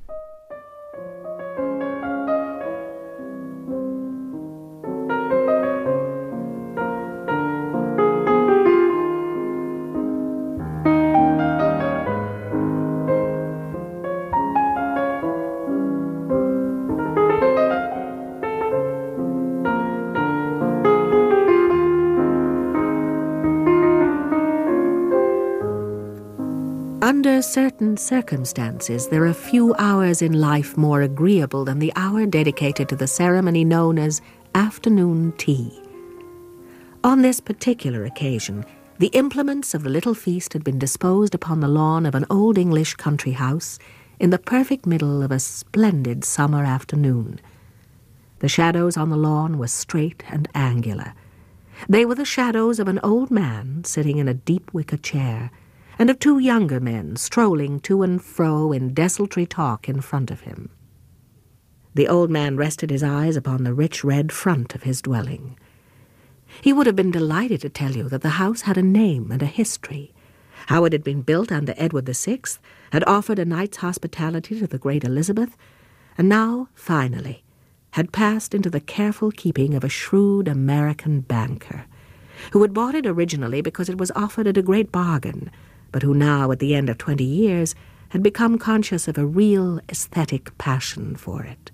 Under certain circumstances, there are few hours in life more agreeable than the hour dedicated to the ceremony known as afternoon tea. On this particular occasion, the implements of the little feast had been disposed upon the lawn of an old English country house in the perfect middle of a splendid summer afternoon. The shadows on the lawn were straight and angular. They were the shadows of an old man sitting in a deep wicker chair, and of two younger men strolling to and fro in desultory talk in front of him. The old man rested his eyes upon the rich red front of his dwelling. He would have been delighted to tell you that the house had a name and a history, how it had been built under Edward VI, had offered a night's hospitality to the great Elizabeth, and now, finally, had passed into the careful keeping of a shrewd American banker, who had bought it originally because it was offered at a great bargain, but who now, at the end of 20 years, had become conscious of a real aesthetic passion for it.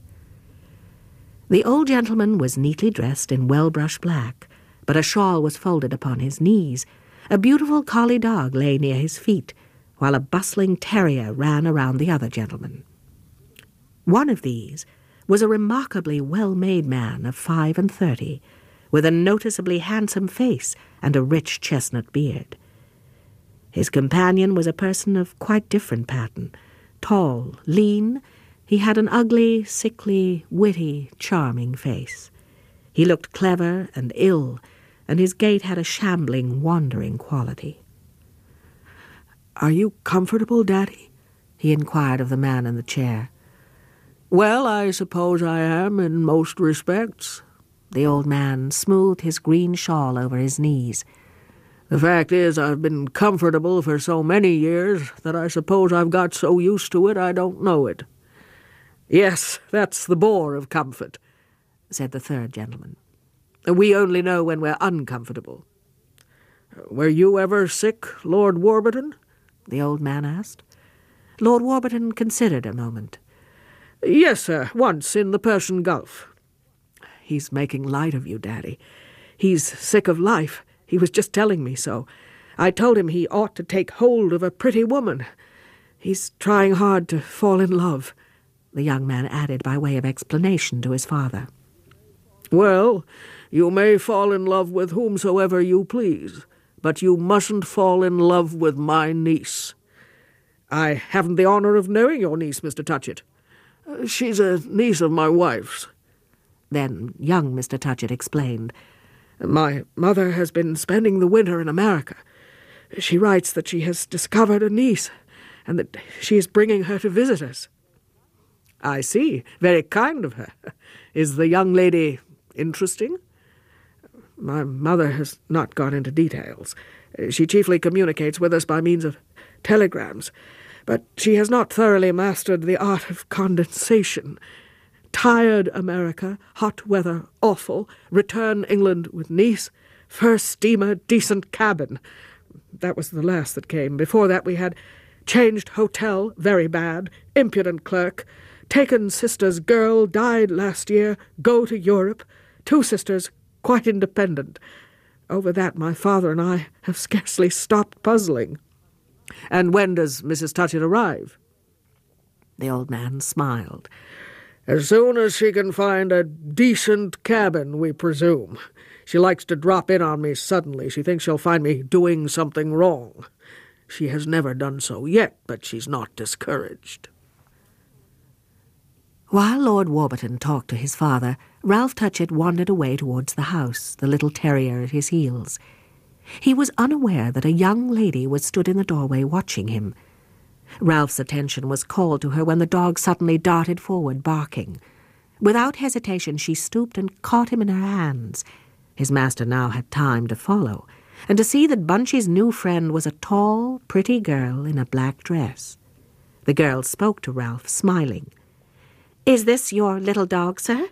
The old gentleman was neatly dressed in well-brushed black, but a shawl was folded upon his knees. A beautiful collie dog lay near his feet, while a bustling terrier ran around the other gentleman. One of these was a remarkably well-made man of 35, with a noticeably handsome face and a rich chestnut beard. His companion was a person of quite different pattern. Tall, lean, he had an ugly, sickly, witty, charming face. He looked clever and ill, and his gait had a shambling, wandering quality. "Are you comfortable, Daddy?" he inquired of the man in the chair. "Well, I suppose I am in most respects." The old man smoothed his green shawl over his knees. "The fact is, I've been comfortable for so many years that I suppose I've got so used to it I don't know it." "Yes, that's the bore of comfort," said the third gentleman. "We only know when we're uncomfortable." "Were you ever sick, Lord Warburton?" the old man asked. Lord Warburton considered a moment. "Yes, sir, once in the Persian Gulf." "He's making light of you, Daddy. He's sick of life. He was just telling me so. I told him he ought to take hold of a pretty woman. He's trying hard to fall in love," the young man added by way of explanation to his father. "Well, you may fall in love with whomsoever you please, but you mustn't fall in love with my niece." "I haven't the honor of knowing your niece, Mr. Touchett." "She's a niece of my wife's." Then young Mr. Touchett explained. "My mother has been spending the winter in America. She writes that she has discovered a niece, and that she is bringing her to visit us." "I see. Very kind of her. Is the young lady interesting?" "My mother has not gone into details. She chiefly communicates with us by means of telegrams, but she has not thoroughly mastered the art of condensation. Tired America, hot weather, awful, return England with niece, first steamer, decent cabin. That was the last that came. Before that we had changed hotel, very bad, impudent clerk, taken sister's girl, died last year, go to Europe, two sisters, quite independent. Over that my father and I have scarcely stopped puzzling." "And when does Mrs. Touchett arrive?" The old man smiled. "As soon as she can find a decent cabin, we presume. She likes to drop in on me suddenly. She thinks she'll find me doing something wrong. She has never done so yet, but she's not discouraged." While Lord Warburton talked to his father, Ralph Touchett wandered away towards the house, the little terrier at his heels. He was unaware that a young lady was stood in the doorway watching him. Ralph's attention was called to her when the dog suddenly darted forward, barking. Without hesitation she stooped and caught him in her hands. His master now had time to follow, and to see that Bunchy's new friend was a tall, pretty girl in a black dress. The girl spoke to Ralph, smiling. "Is this your little dog, sir?"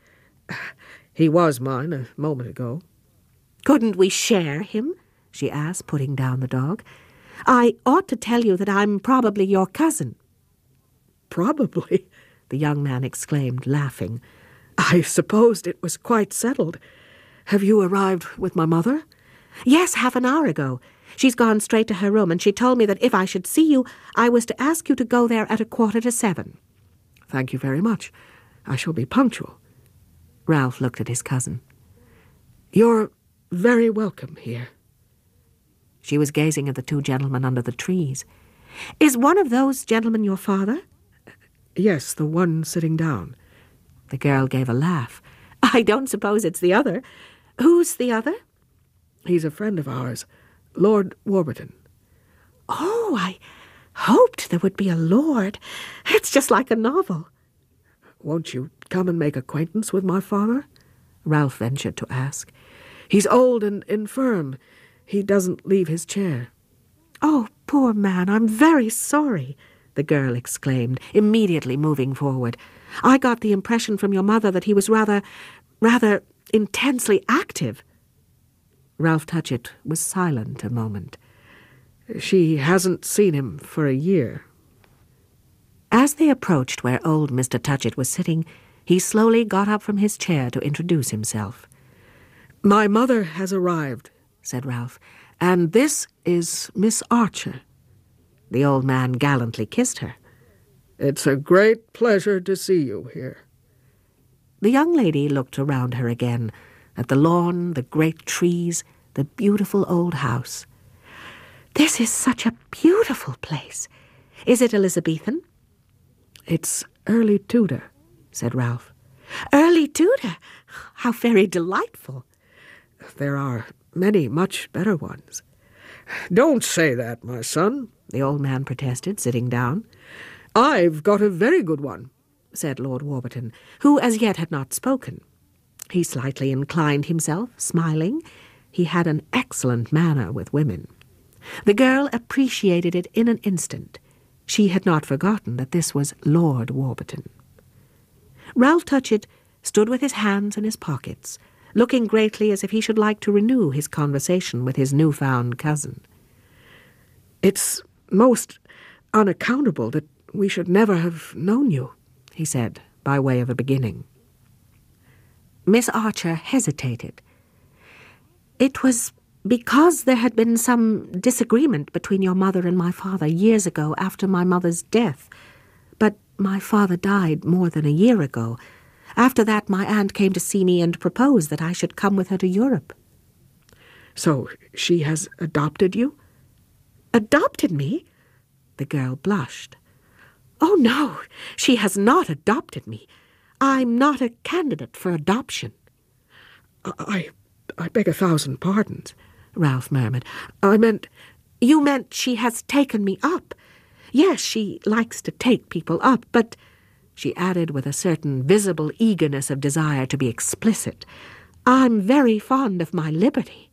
"He was mine a moment ago." "Couldn't we share him?" she asked, putting down the dog. "I ought to tell you that I'm probably your cousin." "Probably," the young man exclaimed, laughing. "I supposed it was quite settled. Have you arrived with my mother?" "Yes, half an hour ago. She's gone straight to her room, and she told me that if I should see you, I was to ask you to go there at 7:15. "Thank you very much. I shall be punctual." Ralph looked at his cousin. "You're very welcome here." She was gazing at the two gentlemen under the trees. "Is one of those gentlemen your father?" "Yes, the one sitting down." The girl gave a laugh. "I don't suppose it's the other. Who's the other?" "He's a friend of ours, Lord Warburton." "Oh, I hoped there would be a lord. It's just like a novel." "Won't you come and make acquaintance with my father?" Ralph ventured to ask. "He's old and infirm. He doesn't leave his chair." "Oh, poor man, I'm very sorry," the girl exclaimed, immediately moving forward. "I got the impression from your mother that he was rather intensely active." Ralph Touchett was silent a moment. "She hasn't seen him for a year." As they approached where old Mr. Touchett was sitting, he slowly got up from his chair to introduce himself. "My mother has arrived," said Ralph, "and this is Miss Archer." The old man gallantly kissed her. "It's a great pleasure to see you here." The young lady looked around her again, at the lawn, the great trees, the beautiful old house. "This is such a beautiful place. Is it Elizabethan?" "It's early Tudor," said Ralph. "Early Tudor? How very delightful." "There are many much better ones." "Don't say that, my son," the old man protested, sitting down. "I've got a very good one," said Lord Warburton, who as yet had not spoken. He slightly inclined himself, smiling. He had an excellent manner with women. The girl appreciated it in an instant. She had not forgotten that this was Lord Warburton. Ralph Touchett stood with his hands in his pockets, looking greatly as if he should like to renew his conversation with his newfound cousin. "It's most unaccountable that we should never have known you," he said, by way of a beginning. Miss Archer hesitated. "It was because there had been some disagreement between your mother and my father years ago after my mother's death. But my father died more than a year ago. After that, my aunt came to see me and proposed that I should come with her to Europe." "So she has adopted you?" "Adopted me?" The girl blushed. "Oh, no, she has not adopted me. I'm not a candidate for adoption." I beg 1,000 pardons," Ralph murmured. "I meant—" "You meant she has taken me up. Yes, she likes to take people up, but," she added with a certain visible eagerness of desire to be explicit, "I'm very fond of my liberty."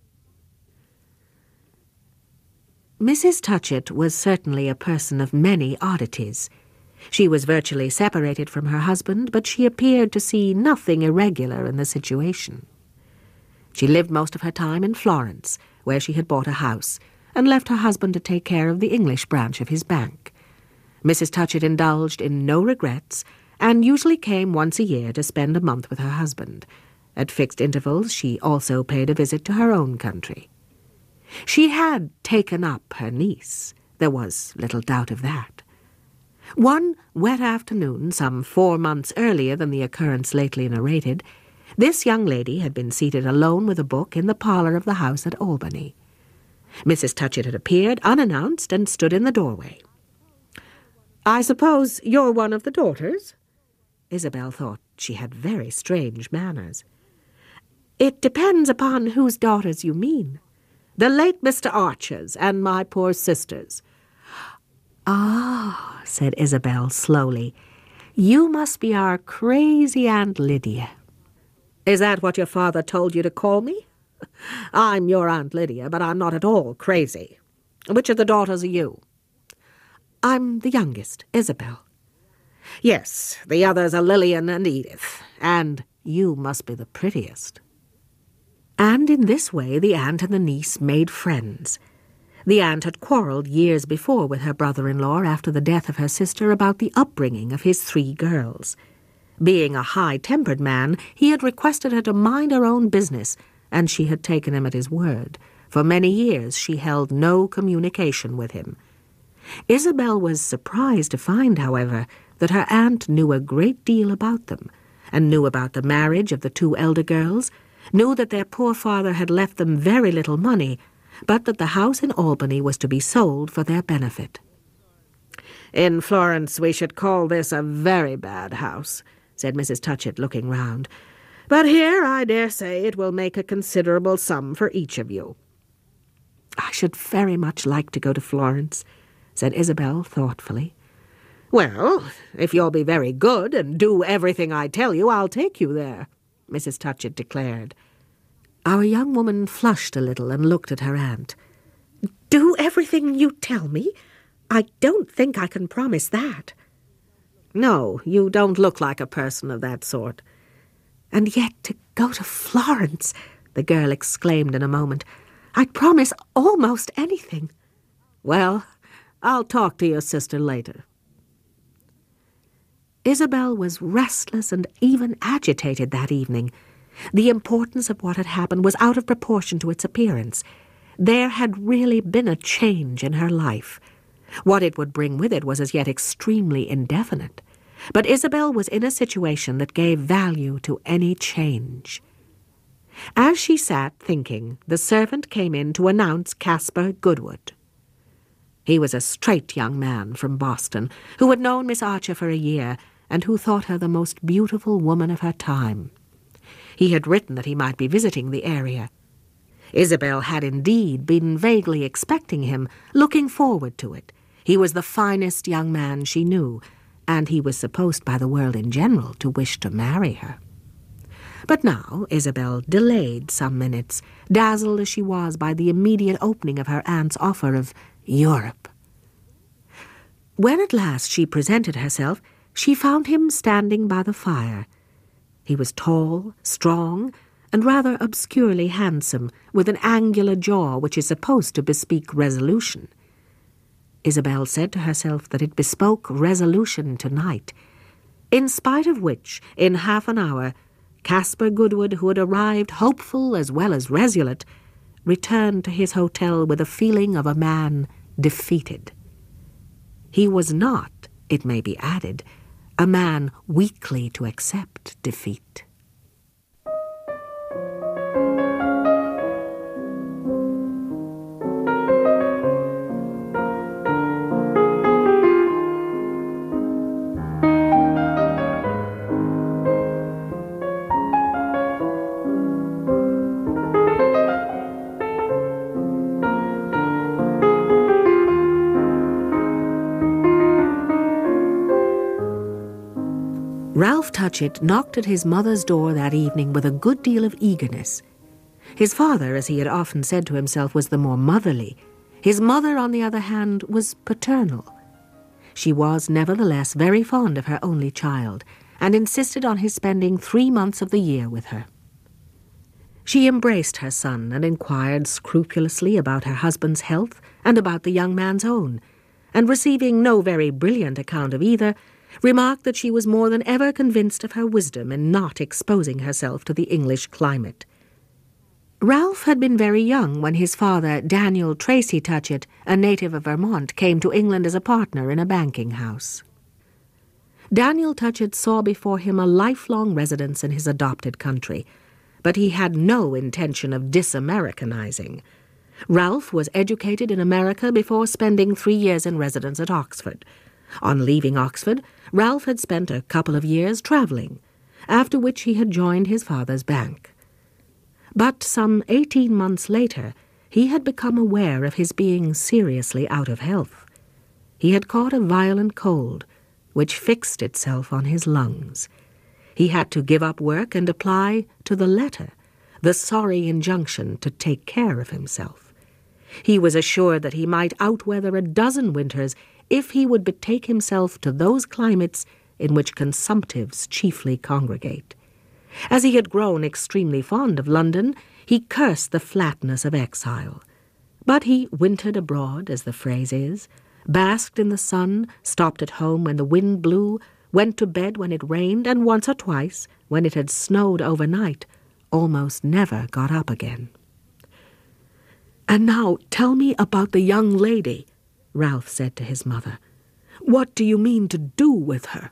Mrs. Touchett was certainly a person of many oddities. She was virtually separated from her husband, but she appeared to see nothing irregular in the situation. She lived most of her time in Florence, where she had bought a house, and left her husband to take care of the English branch of his bank. Mrs. Touchett indulged in no regrets, and usually came once a year to spend a month with her husband. At fixed intervals she also paid a visit to her own country. She had taken up her niece. There was little doubt of that. One wet afternoon, some 4 months earlier than the occurrence lately narrated, this young lady had been seated alone with a book in the parlour of the house at Albany. Mrs. Touchett had appeared unannounced and stood in the doorway. "I suppose you're one of the daughters?" Isabel thought she had very strange manners. "It depends upon whose daughters you mean." "The late Mr. Archer's and my poor sister's." "Ah," said Isabel slowly, "you must be our crazy Aunt Lydia." "Is that what your father told you to call me? I'm your Aunt Lydia, but I'm not at all crazy. Which of the daughters are you?" I'm the youngest, Isabel. Yes, the others are Lillian and Edith, and you must be the prettiest. And in this way the aunt and the niece made friends. The aunt had quarrelled years before with her brother-in-law after the death of her sister about the upbringing of his 3 girls. Being a high-tempered man, he had requested her to mind her own business, and she had taken him at his word. For many years she held no communication with him. Isabel was surprised to find, however, that her aunt knew a great deal about them, and knew about the marriage of the 2 elder girls, knew that their poor father had left them very little money, but that the house in Albany was to be sold for their benefit. "In Florence we should call this a very bad house," said Mrs. Touchett, looking round. "But here I dare say it will make a considerable sum for each of you." "I should very much like to go to Florence," said Isabel thoughtfully. "Well, if you'll be very good and do everything I tell you, I'll take you there," Mrs. Touchett declared. Our young woman flushed a little and looked at her aunt. "Do everything you tell me? I don't think I can promise that." "No, you don't look like a person of that sort." "And yet to go to Florence," the girl exclaimed in a moment. "I'd promise almost anything." "Well, I'll talk to your sister later." Isabel was restless and even agitated that evening. The importance of what had happened was out of proportion to its appearance. There had really been a change in her life. What it would bring with it was as yet extremely indefinite. But Isabel was in a situation that gave value to any change. As she sat thinking, the servant came in to announce Caspar Goodwood. He was a straight young man from Boston, who had known Miss Archer for a year, and who thought her the most beautiful woman of her time. He had written that he might be visiting the area. Isabel had indeed been vaguely expecting him, looking forward to it. He was the finest young man she knew, and he was supposed by the world in general to wish to marry her. But now Isabel delayed some minutes, dazzled as she was by the immediate opening of her aunt's offer of Europe. When at last she presented herself, she found him standing by the fire. He was tall, strong, and rather obscurely handsome, with an angular jaw which is supposed to bespeak resolution. Isabel said to herself that it bespoke resolution tonight, in spite of which, in half an hour, Caspar Goodwood, who had arrived hopeful as well as resolute, returned to his hotel with a feeling of a man defeated. He was not, it may be added, a man weakly to accept defeat. Ralph Touchett knocked at his mother's door that evening with a good deal of eagerness. His father, as he had often said to himself, was the more motherly. His mother, on the other hand, was paternal. She was, nevertheless, very fond of her only child, and insisted on his spending 3 months of the year with her. She embraced her son and inquired scrupulously about her husband's health and about the young man's own, and receiving no very brilliant account of either, remarked that she was more than ever convinced of her wisdom in not exposing herself to the English climate. Ralph had been very young when his father, Daniel Tracy Touchett, a native of Vermont, came to England as a partner in a banking house. Daniel Touchett saw before him a lifelong residence in his adopted country, but he had no intention of dis-Americanizing. Ralph was educated in America before spending 3 years in residence at Oxford. On leaving Oxford, Ralph had spent a couple of years travelling, after which he had joined his father's bank. But some 18 months later, he had become aware of his being seriously out of health. He had caught a violent cold, which fixed itself on his lungs. He had to give up work and apply to the letter the sorry injunction to take care of himself. He was assured that he might outweather a dozen winters if he would betake himself to those climates in which consumptives chiefly congregate. As he had grown extremely fond of London, he cursed the flatness of exile. But he wintered abroad, as the phrase is, basked in the sun, stopped at home when the wind blew, went to bed when it rained, and once or twice, when it had snowed overnight, almost never got up again. "And now tell me about the young lady," Ralph said to his mother. "What do you mean to do with her?"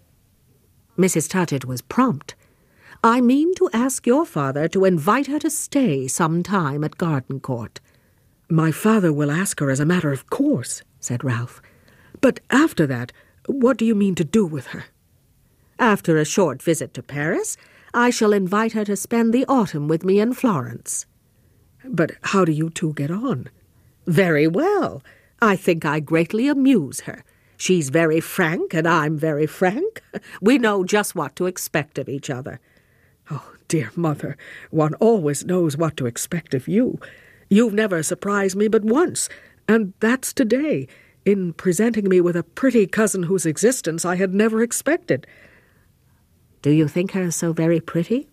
Mrs. Touchett was prompt. "I mean to ask your father to invite her to stay some time at Gardencourt." "My father will ask her as a matter of course," said Ralph. "But after that, what do you mean to do with her?" "After a short visit to Paris, I shall invite her to spend the autumn with me in Florence." "But how do you two get on?" "Very well. I think I greatly amuse her. She's very frank, and I'm very frank. We know just what to expect of each other." "Oh, dear mother, one always knows what to expect of you. You've never surprised me but once, and that's today, in presenting me with a pretty cousin whose existence I had never expected." "Do you think her so very pretty?"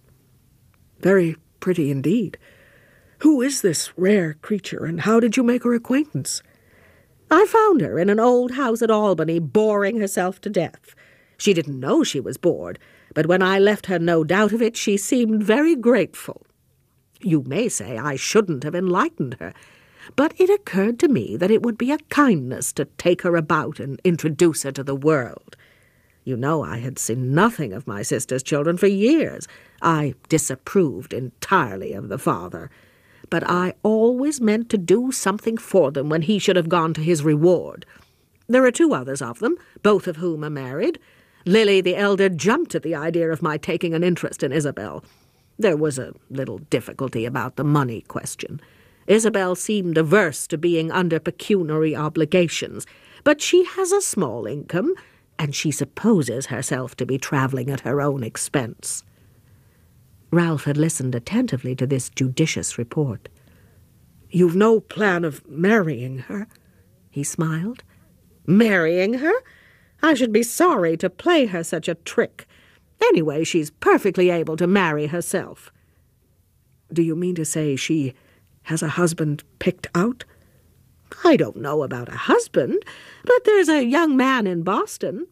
"Very pretty indeed. Who is this rare creature, and how did you make her acquaintance?" "I found her in an old house at Albany, boring herself to death. She didn't know she was bored, but when I left her no doubt of it, she seemed very grateful. You may say I shouldn't have enlightened her, but it occurred to me that it would be a kindness to take her about and introduce her to the world. You know I had seen nothing of my sister's children for years. I disapproved entirely of the father, but I always meant to do something for them when he should have gone to his reward. There are 2 others of them, both of whom are married. Lily, the elder, jumped at the idea of my taking an interest in Isabel. There was a little difficulty about the money question. Isabel seemed averse to being under pecuniary obligations, but she has a small income, and she supposes herself to be travelling at her own expense." Ralph had listened attentively to this judicious report. "You've no plan of marrying her?" He smiled. "Marrying her? I should be sorry to play her such a trick. Anyway, she's perfectly able to marry herself." "Do you mean to say she has a husband picked out?" "I don't know about a husband, but there's a young man in Boston."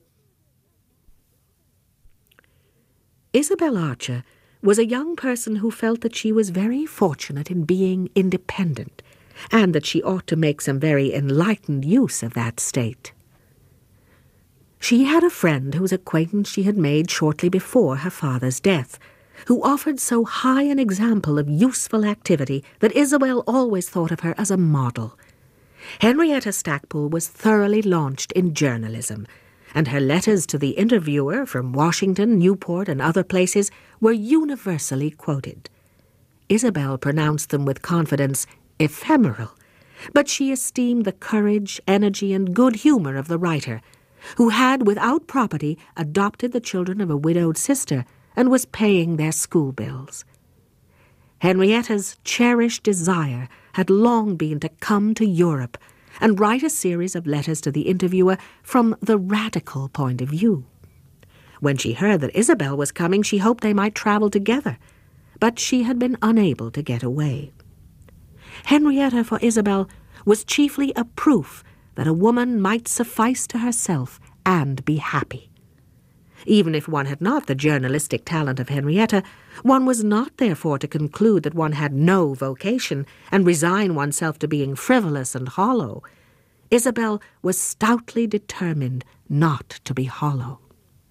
Isabel Archer was a young person who felt that she was very fortunate in being independent, and that she ought to make some very enlightened use of that state. She had a friend whose acquaintance she had made shortly before her father's death, who offered so high an example of useful activity that Isabel always thought of her as a model. Henrietta Stackpoole was thoroughly launched in journalism, and her letters to the Interviewer from Washington, Newport, and other places were universally quoted. Isabel pronounced them with confidence ephemeral, but she esteemed the courage, energy, and good humour of the writer, who had, without property, adopted the children of a widowed sister and was paying their school bills. Henrietta's cherished desire had long been to come to Europe and write a series of letters to the Interviewer from the radical point of view. When she heard that Isabel was coming, she hoped they might travel together, but she had been unable to get away. Henrietta, for Isabel, was chiefly a proof that a woman might suffice to herself and be happy. Even if one had not the journalistic talent of Henrietta, one was not therefore to conclude that one had no vocation and resign oneself to being frivolous and hollow. Isabel was stoutly determined not to be hollow.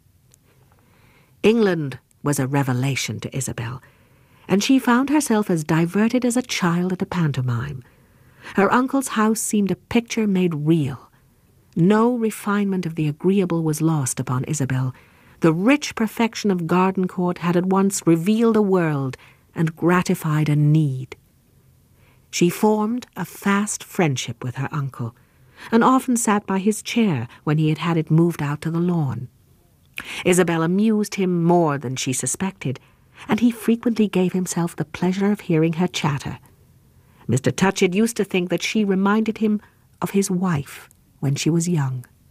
England was a revelation to Isabel, and she found herself as diverted as a child at a pantomime. Her uncle's house seemed a picture made real. No refinement of the agreeable was lost upon Isabel. The rich perfection of Gardencourt had at once revealed a world and gratified a need. She formed a fast friendship with her uncle, and often sat by his chair when he had it moved out to the lawn. Isabel amused him more than she suspected, and he frequently gave himself the pleasure of hearing her chatter. Mr. Touchett used to think that she reminded him of his wife when she was young.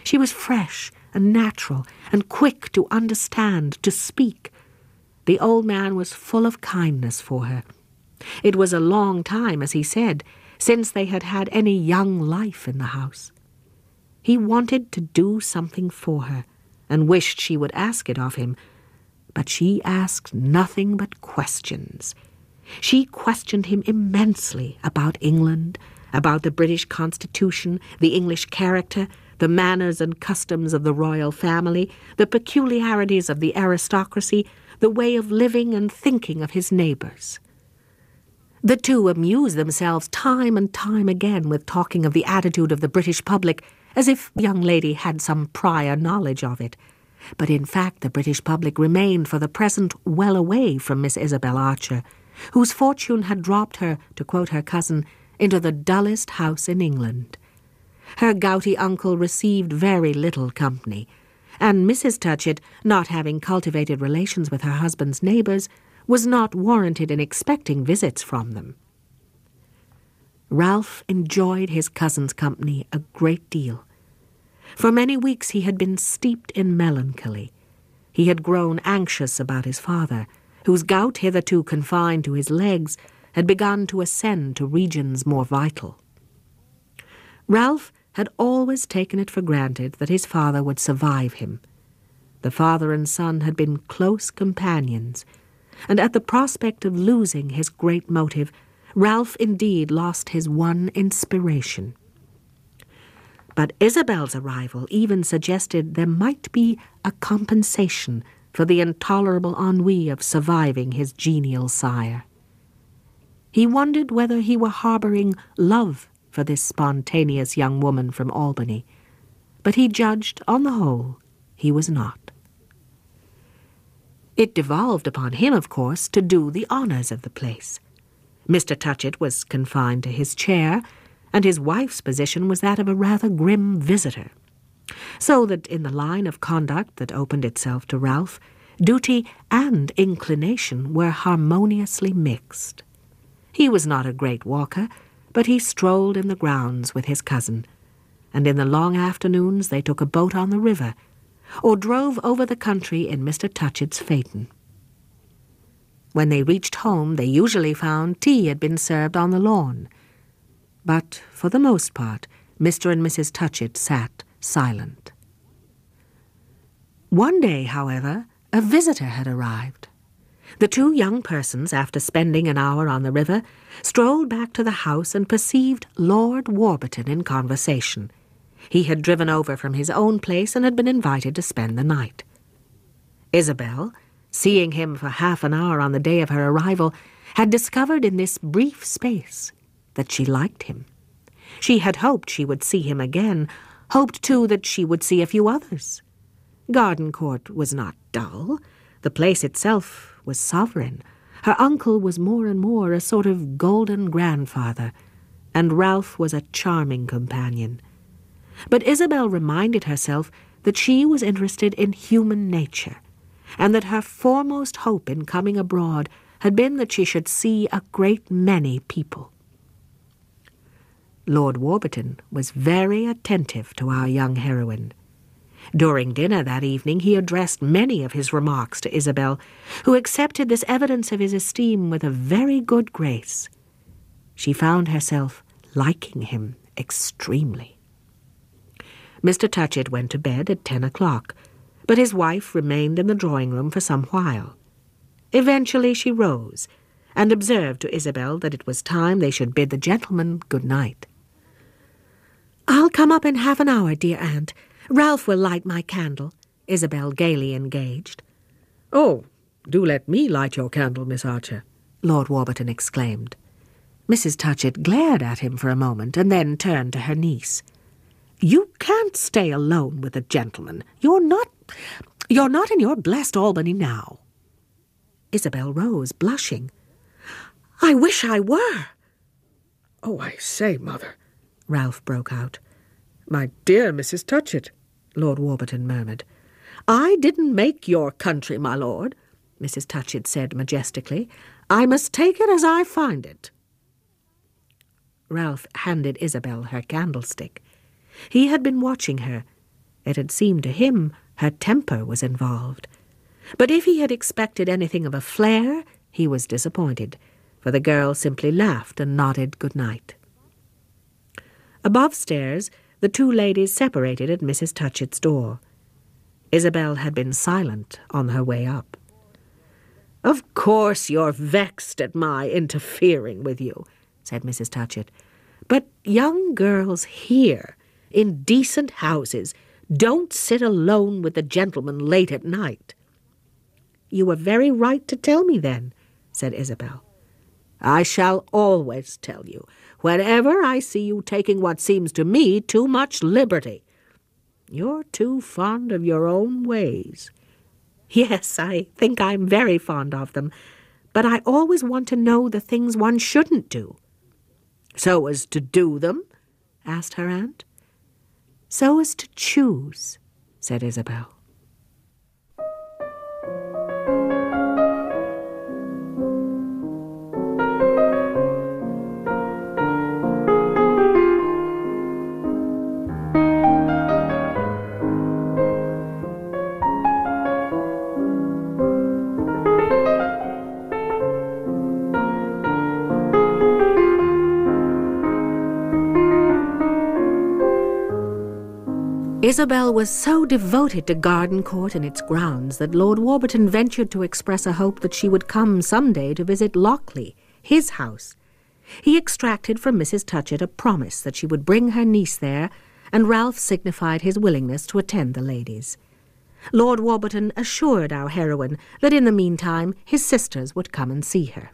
She was fresh and natural and quick to understand, to speak. The old man was full of kindness for her. It was a long time, as he said, since they had had any young life in the house. He wanted to do something for her, and wished she would ask it of him, but she asked nothing but questions. She questioned him immensely about England, about the British Constitution, the English character, the manners and customs of the royal family, the peculiarities of the aristocracy, the way of living and thinking of his neighbours. The two amused themselves time and time again with talking of the attitude of the British public, as if the young lady had some prior knowledge of it. But in fact the British public remained for the present well away from Miss Isabel Archer, whose fortune had dropped her, to quote her cousin, into the dullest house in England. Her gouty uncle received very little company, and Mrs. Touchett, not having cultivated relations with her husband's neighbours, was not warranted in expecting visits from them. Ralph enjoyed his cousin's company a great deal. For many weeks he had been steeped in melancholy. He had grown anxious about his father, whose gout, hitherto confined to his legs, had begun to ascend to regions more vital. Ralph had always taken it for granted that his father would survive him. The father and son had been close companions, and at the prospect of losing his great motive, Ralph indeed lost his one inspiration. But Isabel's arrival even suggested there might be a compensation for the intolerable ennui of surviving his genial sire. He wondered whether he were harbouring love for this spontaneous young woman from Albany, but he judged, on the whole, he was not. It devolved upon him, of course, to do the honours of the place. Mr. Touchett was confined to his chair, and his wife's position was that of a rather grim visitor, so that in the line of conduct that opened itself to Ralph, duty and inclination were harmoniously mixed. He was not a great walker, but he strolled in the grounds with his cousin, and in the long afternoons they took a boat on the river, or drove over the country in Mr. Touchett's phaeton. When they reached home, they usually found tea had been served on the lawn, but for the most part, Mr. and Mrs. Touchett sat silent. One day, however, a visitor had arrived. The two young persons, after spending an hour on the river, strolled back to the house and perceived Lord Warburton in conversation. He had driven over from his own place and had been invited to spend the night. Isabel, seeing him for half an hour on the day of her arrival, had discovered in this brief space that she liked him. She had hoped she would see him again, hoped, too, that she would see a few others. Gardencourt was not dull. The place itself was sovereign. Her uncle was more and more a sort of golden grandfather, and Ralph was a charming companion. But Isabel reminded herself that she was interested in human nature, and that her foremost hope in coming abroad had been that she should see a great many people. Lord Warburton was very attentive to our young heroine. During dinner that evening he addressed many of his remarks to Isabel, who accepted this evidence of his esteem with a very good grace. She found herself liking him extremely. Mr. Touchett went to bed at 10 o'clock, but his wife remained in the drawing-room for some while. Eventually she rose, and observed to Isabel that it was time they should bid the gentleman good night. "I'll come up in half an hour, dear aunt. Ralph will light my candle," Isabel gaily engaged. "Oh, do let me light your candle, Miss Archer," Lord Warburton exclaimed. Mrs. Touchett glared at him for a moment, and then turned to her niece. "You can't stay alone with a gentleman. You're not in your blessed Albany now." Isabel rose, blushing. "I wish I were." "Oh, I say, Mother," Ralph broke out. "My dear Mrs. Touchett," Lord Warburton murmured. "I didn't make your country, my lord," Mrs. Touchett said majestically. "I must take it as I find it." Ralph handed Isabel her candlestick. He had been watching her. It had seemed to him her temper was involved. But if he had expected anything of a flare, he was disappointed, for the girl simply laughed and nodded good night. Above stairs, the two ladies separated at Mrs. Touchett's door. Isabel had been silent on her way up. "Of course you're vexed at my interfering with you," said Mrs. Touchett. "But young girls here, in decent houses, don't sit alone with the gentlemen late at night." "You were very right to tell me then," said Isabel. "I shall always tell you, whenever I see you taking what seems to me too much liberty. You're too fond of your own ways." "Yes, I think I'm very fond of them, but I always want to know the things one shouldn't do." "So as to do them?" asked her aunt. "So as to choose," said Isabel. Isabel was so devoted to Gardencourt and its grounds that Lord Warburton ventured to express a hope that she would come some day to visit Lochley, his house. He extracted from Mrs. Touchett a promise that she would bring her niece there, and Ralph signified his willingness to attend the ladies. Lord Warburton assured our heroine that in the meantime his sisters would come and see her.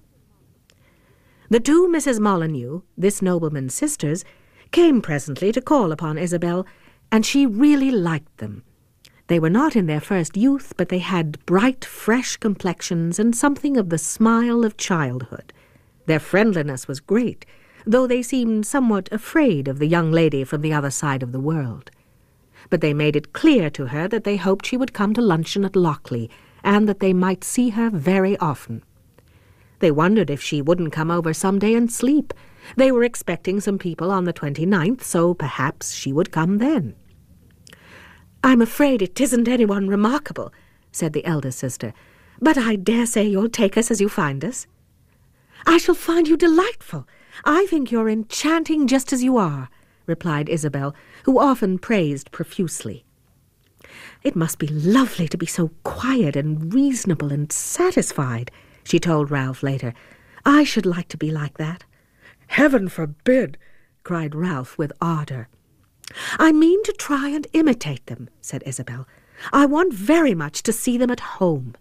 The two Mrs. Molyneux, this nobleman's sisters, came presently to call upon Isabel, and she really liked them. They were not in their first youth, but they had bright, fresh complexions and something of the smile of childhood. Their friendliness was great, though they seemed somewhat afraid of the young lady from the other side of the world. But they made it clear to her that they hoped she would come to luncheon at Lochley, and that they might see her very often. They wondered if she wouldn't come over some day and sleep. They were expecting some people on the 29th, so perhaps she would come then. "I'm afraid it isn't anyone remarkable," said the eldest sister, "but I dare say you'll take us as you find us." "I shall find you delightful. I think you're enchanting just as you are," replied Isabel, who often praised profusely. "It must be lovely to be so quiet and reasonable and satisfied," she told Ralph later. "I should like to be like that." "Heaven forbid!" cried Ralph with ardour. "I mean to try and imitate them," said Isabel. "I want very much to see them at home."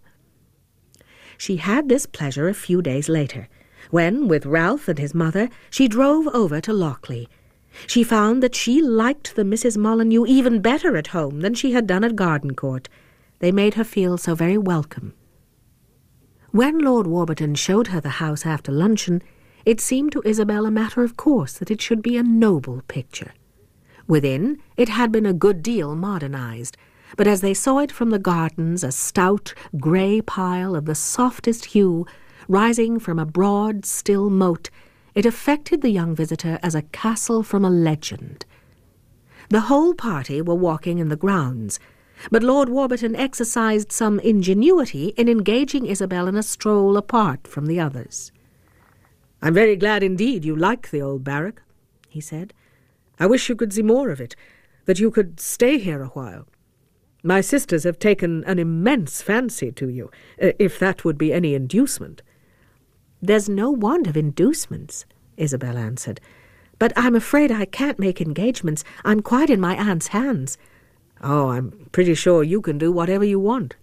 She had this pleasure a few days later, when, with Ralph and his mother, she drove over to Lochley. She found that she liked the Mrs. Molyneux even better at home than she had done at Gardencourt. They made her feel so very welcome. When Lord Warburton showed her the house after luncheon, it seemed to Isabel a matter of course that it should be a noble picture. Within, it had been a good deal modernized, but as they saw it from the gardens, a stout, grey pile of the softest hue, rising from a broad, still moat, it affected the young visitor as a castle from a legend. The whole party were walking in the grounds, but Lord Warburton exercised some ingenuity in engaging Isabel in a stroll apart from the others. "I'm very glad indeed you like the old barrack," he said. "I wish you could see more of it, that you could stay here a while. My sisters have taken an immense fancy to you, if that would be any inducement." "There's no want of inducements," Isabel answered. "But I'm afraid I can't make engagements. I'm quite in my aunt's hands." "Oh, I'm pretty sure you can do whatever you want."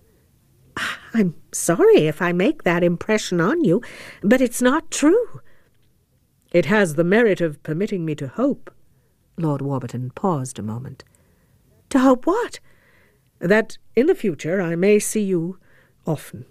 "I'm sorry if I make that impression on you, but it's not true." "It has the merit of permitting me to hope." Lord Warburton paused a moment. "To hope what?" "That in the future I may see you often."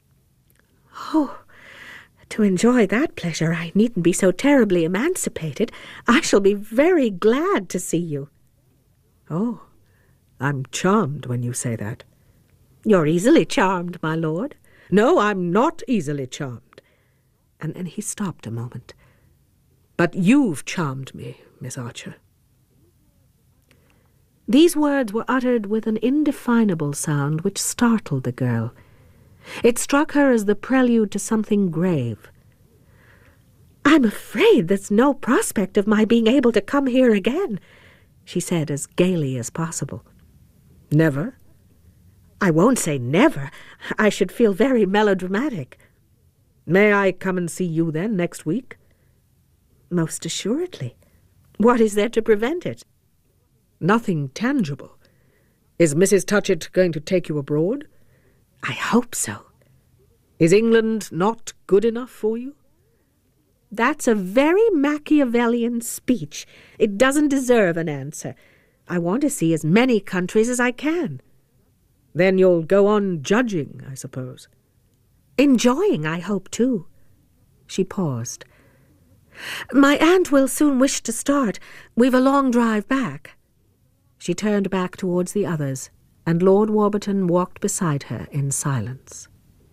"Oh, to enjoy that pleasure I needn't be so terribly emancipated. I shall be very glad to see you." "Oh, I'm charmed when you say that." "You're easily charmed, my lord." "No, I'm not easily charmed." And he stopped a moment. "But you've charmed me, Miss Archer." These words were uttered with an indefinable sound which startled the girl. It struck her as the prelude to something grave. "I'm afraid there's no prospect of my being able to come here again," she said as gaily as possible. "Never?" "I won't say never. I should feel very melodramatic." "May I come and see you, then, next week?" "Most assuredly. What is there to prevent it?" "Nothing tangible. Is Mrs. Touchett going to take you abroad?" "I hope so." "Is England not good enough for you?" "That's a very Machiavellian speech. It doesn't deserve an answer. I want to see as many countries as I can." "Then you'll go on judging, I suppose." "Enjoying, I hope, too." She paused. "My aunt will soon wish to start. We've a long drive back." She turned back towards the others, and Lord Warburton walked beside her in silence.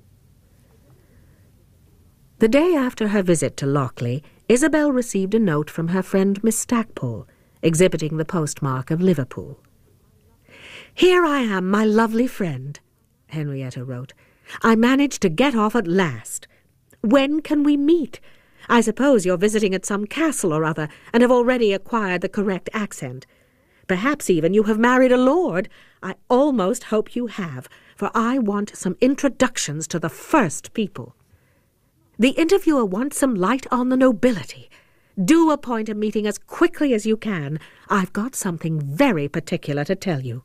The day after her visit to Lochley, Isabel received a note from her friend Miss Stackpole, exhibiting the postmark of Liverpool. "Here I am, my lovely friend," Henrietta wrote. "I managed to get off at last. When can we meet? I suppose you're visiting at some castle or other, and have already acquired the correct accent. Perhaps even you have married a lord. I almost hope you have, for I want some introductions to the first people. The interviewer wants some light on the nobility. Do appoint a meeting as quickly as you can. I've got something very particular to tell you."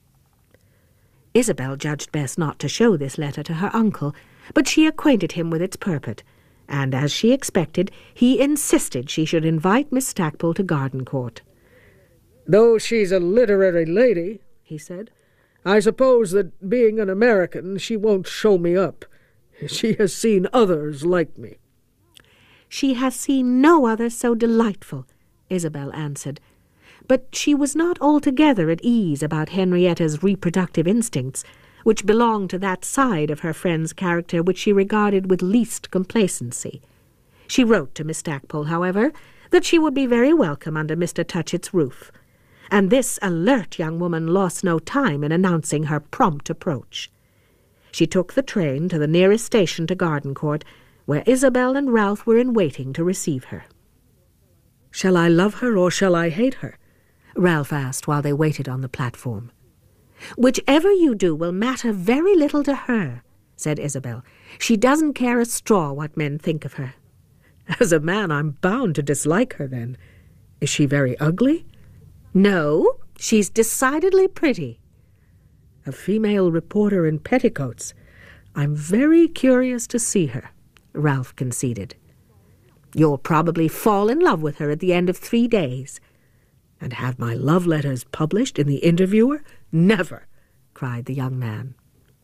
Isabel judged best not to show this letter to her uncle, but she acquainted him with its purport, and, as she expected, he insisted she should invite Miss Stackpole to Gardencourt. "Though she's a literary lady," he said, "I suppose that, being an American, she won't show me up. She has seen others like me." "She has seen no other so delightful," Isabel answered. But she was not altogether at ease about Henrietta's reproductive instincts, which belonged to that side of her friend's character which she regarded with least complacency. She wrote to Miss Stackpole, however, that she would be very welcome under Mr. Touchett's roof, and this alert young woman lost no time in announcing her prompt approach. She took the train to the nearest station to Gardencourt, where Isabel and Ralph were in waiting to receive her. "Shall I love her or shall I hate her?" Ralph asked while they waited on the platform. "Whichever you do will matter very little to her," said Isabel. "She doesn't care a straw what men think of her." "As a man, I'm bound to dislike her, then. Is she very ugly?" "No, she's decidedly pretty." "A female reporter in petticoats. I'm very curious to see her," Ralph conceded. "You'll probably fall in love with her at the end of 3 days." "And have my love letters published in the Interviewer? Never!" cried the young man.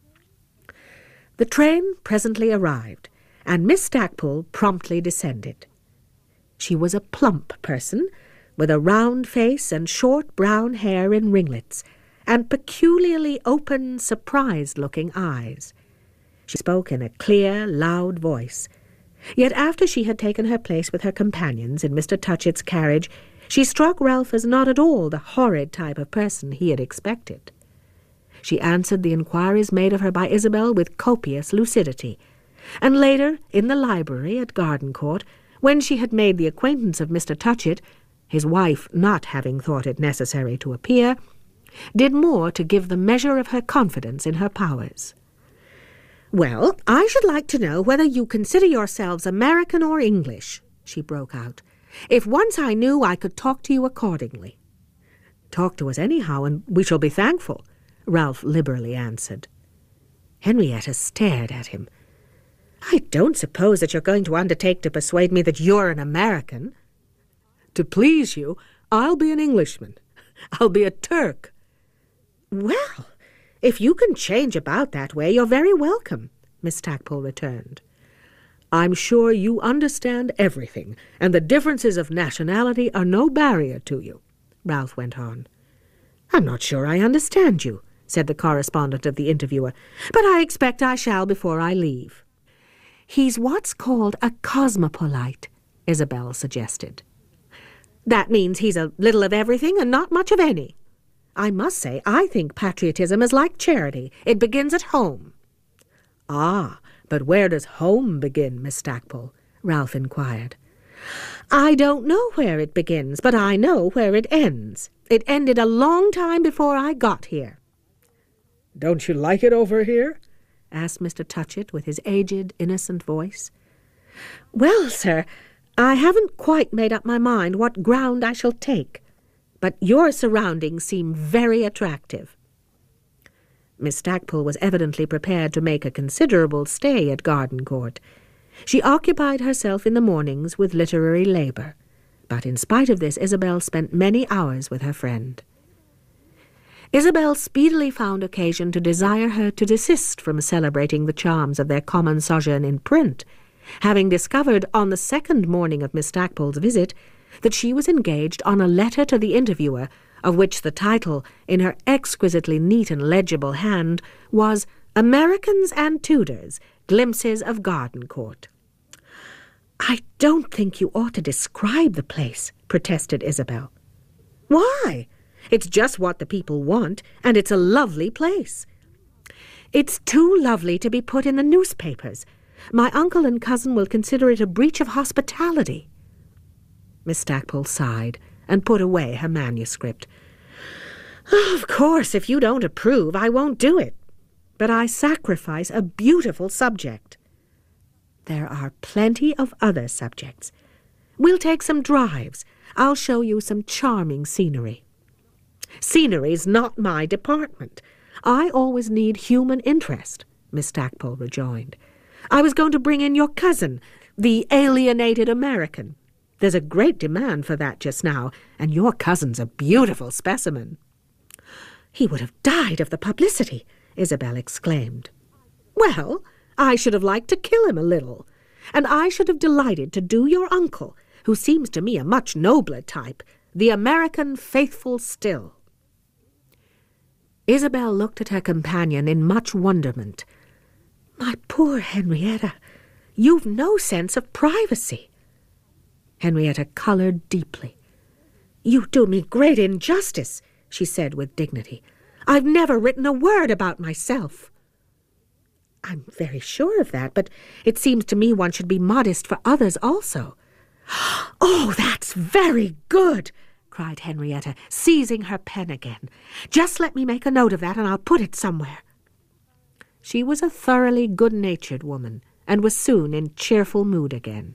The train presently arrived, and Miss Stackpole promptly descended. She was a plump person, with a round face and short brown hair in ringlets, and peculiarly open, surprised-looking eyes. She spoke in a clear, loud voice. Yet after she had taken her place with her companions in Mr. Touchett's carriage, she struck Ralph as not at all the horrid type of person he had expected. She answered the inquiries made of her by Isabel with copious lucidity, and later, in the library at Gardencourt, when she had made the acquaintance of Mr. Touchett, his wife not having thought it necessary to appear, did more to give the measure of her confidence in her powers. "Well, I should like to know whether you consider yourselves American or English," she broke out. "If once I knew, I could talk to you accordingly." "Talk to us anyhow, and we shall be thankful," Ralph liberally answered. Henrietta stared at him. "I don't suppose that you're going to undertake to persuade me that you're an American." "To please you, I'll be an Englishman. I'll be a Turk." "Well, if you can change about that way, you're very welcome," Miss Stackpole returned. "I'm sure you understand everything, and the differences of nationality are no barrier to you," Ralph went on. "I'm not sure I understand you," said the correspondent of the Interviewer, "but I expect I shall before I leave." "He's what's called a cosmopolite," Isabel suggested. "That means he's a little of everything and not much of any." I must say, I think patriotism is like charity. It begins at home." "Ah, but where does home begin, Miss Stackpole?" Ralph inquired. "I don't know where it begins, but I know where it ends. It ended a long time before I got here." "Don't you like it over here?" asked Mr. Touchett with his aged, innocent voice. "Well, sir, I haven't quite made up my mind what ground I shall take, but your surroundings seem very attractive." Miss Stackpole was evidently prepared to make a considerable stay at Gardencourt. She occupied herself in the mornings with literary labour, but in spite of this Isabel spent many hours with her friend. Isabel speedily found occasion to desire her to desist from celebrating the charms of their common sojourn in print, having discovered on the second morning of Miss Stackpole's visit that she was engaged on a letter to the interviewer, of which the title, in her exquisitely neat and legible hand, was "Americans and Tudors, Glimpses of Gardencourt." "I don't think you ought to describe the place," protested Isabel. "Why? It's just what the people want, and it's a lovely place." "It's too lovely to be put in the newspapers. My uncle and cousin will consider it a breach of hospitality." Miss Stackpole sighed and put away her manuscript. "Of course, if you don't approve, I won't do it. But I sacrifice a beautiful subject." "There are plenty of other subjects. We'll take some drives. I'll show you some charming scenery." "Scenery's not my department. I always need human interest," Miss Stackpole rejoined. "I was going to bring in your cousin, the alienated American. There's a great demand for that just now, and your cousin's a beautiful specimen." "He would have died of the publicity," Isabel exclaimed. "Well, I should have liked to kill him a little, and I should have delighted to do your uncle, who seems to me a much nobler type, the American faithful still." Isabel looked at her companion in much wonderment. "My poor Henrietta, you've no sense of privacy." Henrietta coloured deeply. "You do me great injustice," she said with dignity. "I've never written a word about myself." "I'm very sure of that, but it seems to me one should be modest for others also." "Oh, that's very good," cried Henrietta, seizing her pen again. "Just let me make a note of that, and I'll put it somewhere." She was a thoroughly good-natured woman, and was soon in cheerful mood again.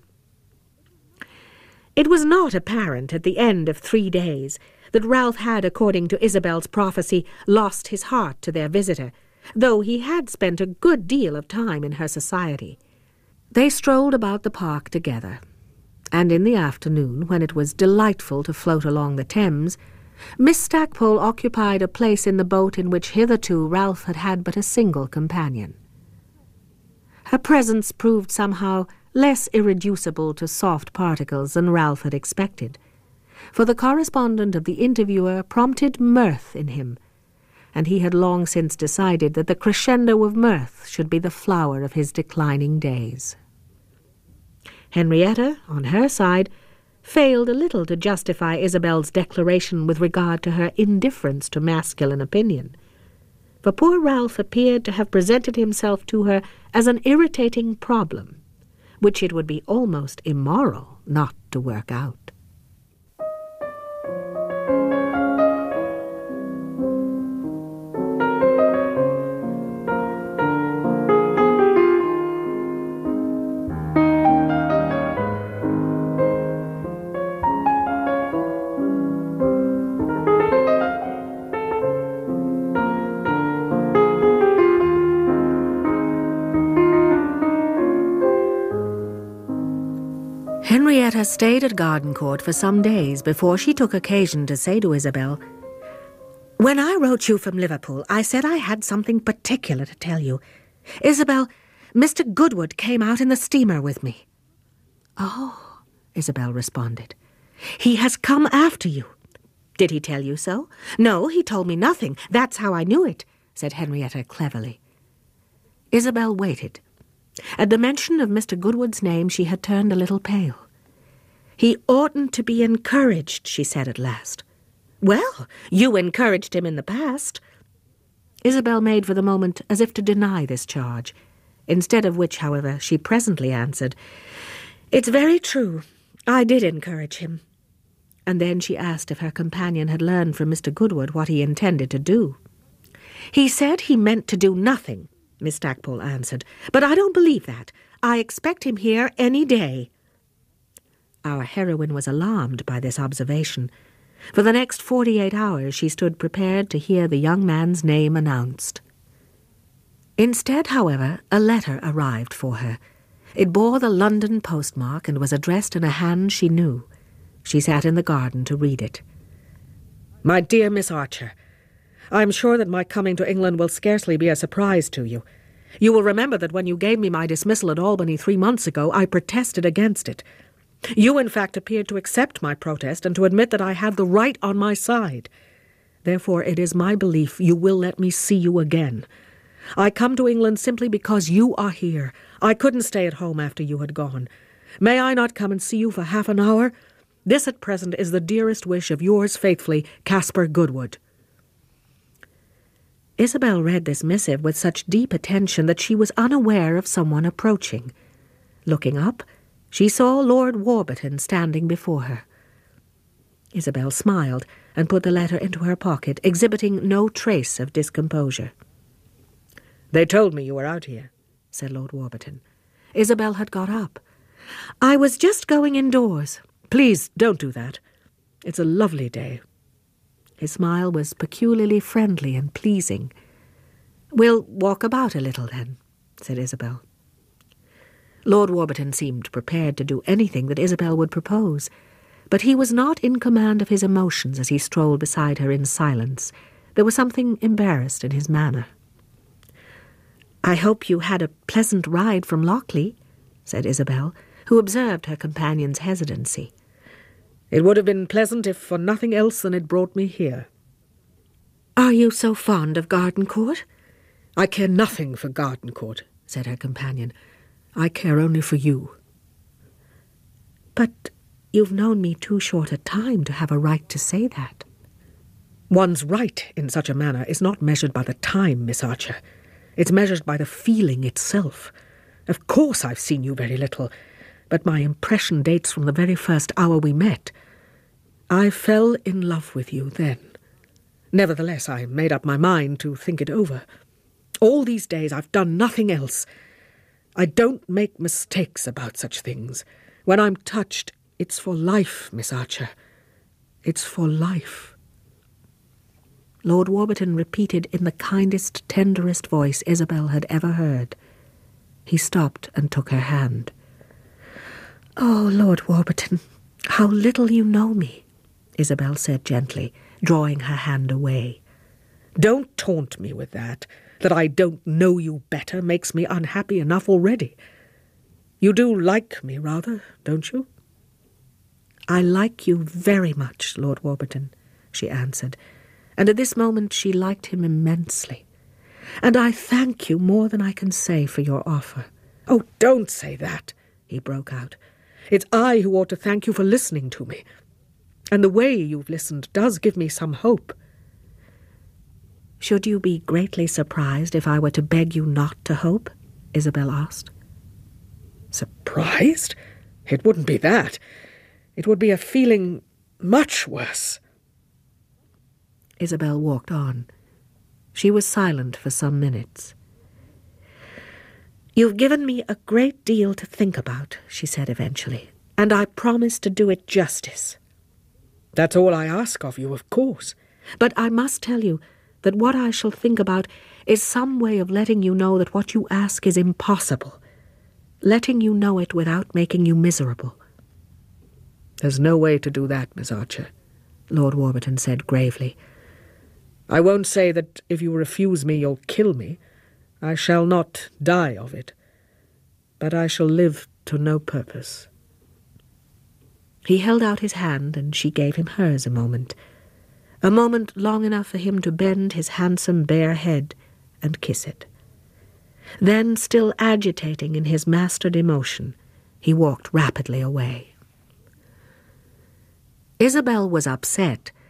It was not apparent at the end of 3 days that Ralph had, according to Isabel's prophecy, lost his heart to their visitor, though he had spent a good deal of time in her society. They strolled about the park together, and in the afternoon, when it was delightful to float along the Thames, Miss Stackpole occupied a place in the boat in which hitherto Ralph had had but a single companion. Her presence proved somehow less irreducible to soft particles than Ralph had expected, for the correspondent of the Interviewer prompted mirth in him, and he had long since decided that the crescendo of mirth should be the flower of his declining days. Henrietta, on her side, failed a little to justify Isabel's declaration with regard to her indifference to masculine opinion, for poor Ralph appeared to have presented himself to her as an irritating problem, which it would be almost immoral not to work out. Henrietta stayed at Gardencourt for some days before she took occasion to say to Isabel, "When I wrote you from Liverpool, I said I had something particular to tell you. Isabel, Mr. Goodwood came out in the steamer with me." "Oh," Isabel responded. "He has come after you." "Did he tell you so?" "No, he told me nothing. That's how I knew it," said Henrietta cleverly. Isabel waited. At the mention of Mr. Goodwood's name she had turned a little pale. "He oughtn't to be encouraged," she said at last. Well, you encouraged him in the past. Isabel made for the moment as if to deny this charge, instead of which, however, she presently answered, "It's very true. I did encourage him." And then she asked if her companion had learned from Mr. Goodwood what he intended to do. "He said he meant to do nothing," Miss Stackpole answered. "But I don't believe that. I expect him here any day." Our heroine was alarmed by this observation. For the next 48 hours she stood prepared to hear the young man's name announced. Instead, however, a letter arrived for her. It bore the London postmark and was addressed in a hand she knew. She sat in the garden to read it. My dear Miss Archer, I am sure that my coming to England will scarcely be a surprise to you. You will remember that when you gave me my dismissal at Albany 3 months ago, I protested against it. You, in fact, appeared to accept my protest and to admit that I had the right on my side. Therefore, it is my belief you will let me see you again. I come to England simply because you are here. I couldn't stay at home after you had gone. May I not come and see you for half an hour? This at present is the dearest wish of yours faithfully, Caspar Goodwood. Isabel read this missive with such deep attention that she was unaware of someone approaching. Looking up, she saw Lord Warburton standing before her. Isabel smiled and put the letter into her pocket, exhibiting no trace of discomposure. They told me you were out here, said Lord Warburton. Isabel had got up. "I was just going indoors." "Please don't do that. It's a lovely day." His smile was peculiarly friendly and pleasing. "We'll walk about a little, then," said Isabel. Lord Warburton seemed prepared to do anything that Isabel would propose, but he was not in command of his emotions as he strolled beside her in silence. There was something embarrassed in his manner. "I hope you had a pleasant ride from Lochley," said Isabel, who observed her companion's hesitancy. "It would have been pleasant if for nothing else than it brought me here." "Are you so fond of Gardencourt?" "I care nothing for Gardencourt," said her companion. "I care only for you." "But you've known me too short a time to have a right to say that." "One's right in such a manner is not measured by the time, Miss Archer. It's measured by the feeling itself. Of course I've seen you very little, but my impression dates from the very first hour we met. I fell in love with you then. Nevertheless, I made up my mind to think it over. All these days I've done nothing else. I don't make mistakes about such things. When I'm touched, it's for life, Miss Archer. It's for life." Lord Warburton repeated in the kindest, tenderest voice Isabel had ever heard. He stopped and took her hand. "Oh, Lord Warburton, how little you know me," Isabel said gently, drawing her hand away. "Don't taunt me with that. That I don't know you better makes me unhappy enough already. You do like me, rather, don't you?" "I like you very much, Lord Warburton," she answered, and at this moment she liked him immensely. "And I thank you more than I can say for your offer." "Oh, don't say that," he broke out. "It's I who ought to thank you for listening to me. And the way you've listened does give me some hope." "Should you be greatly surprised if I were to beg you not to hope?" Isabel asked. "Surprised? It wouldn't be that. It would be a feeling much worse." Isabel walked on. She was silent for some minutes. "You've given me a great deal to think about," she said eventually, "and I promise to do it justice." "That's all I ask of you, of course." "But I must tell you that what I shall think about is some way of letting you know that what you ask is impossible, letting you know it without making you miserable." "There's no way to do that, Miss Archer," Lord Warburton said gravely. "I won't say that if you refuse me you'll kill me. I shall not die of it. But I shall live to no purpose." He held out his hand, and she gave him hers a moment long enough for him to bend his handsome bare head and kiss it. Then, still agitating in his mastered emotion, he walked rapidly away. Isabel was upset,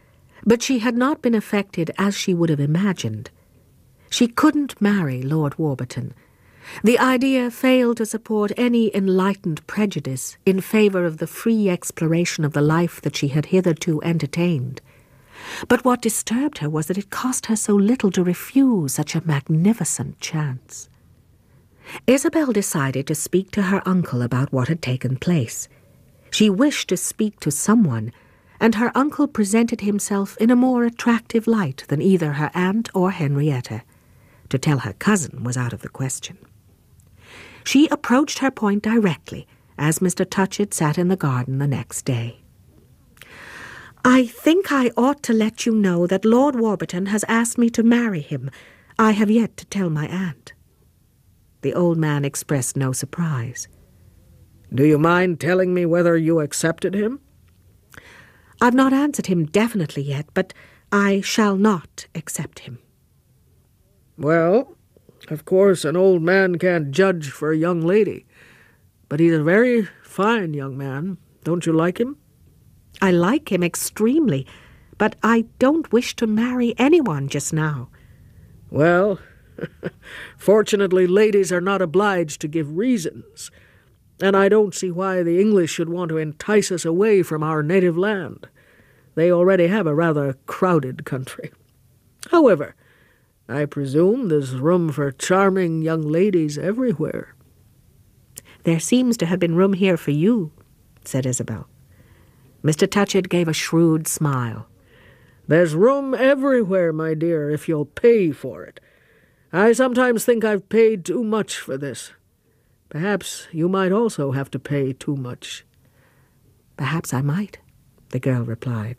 But she had not been affected as she would have imagined. She couldn't marry Lord Warburton. The idea failed to support any enlightened prejudice in favour of the free exploration of the life that she had hitherto entertained. But what disturbed her was that it cost her so little to refuse such a magnificent chance. Isabel decided to speak to her uncle about what had taken place. She wished to speak to someone, and her uncle presented himself in a more attractive light than either her aunt or Henrietta. To tell her cousin was out of the question. She approached her point directly, as Mr. Touchett sat in the garden the next day. "I think I ought to let you know that Lord Warburton has asked me to marry him. I have yet to tell my aunt." The old man expressed no surprise. "Do you mind telling me whether you accepted him?" "I've not answered him definitely yet, but I shall not accept him." "Well, of course an old man can't judge for a young lady, but he's a very fine young man. Don't you like him?" "I like him extremely, but I don't wish to marry anyone just now." "Well, fortunately ladies are not obliged to give reasons, and I don't see why the English should want to entice us away from our native land. They already have a rather crowded country. However, I presume there's room for charming young ladies everywhere." "There seems to have been room here for you," said Isabel. Mr. Touchett gave a shrewd smile. "There's room everywhere, my dear, if you'll pay for it. I sometimes think I've paid too much for this. Perhaps you might also have to pay too much." "Perhaps I might," the girl replied.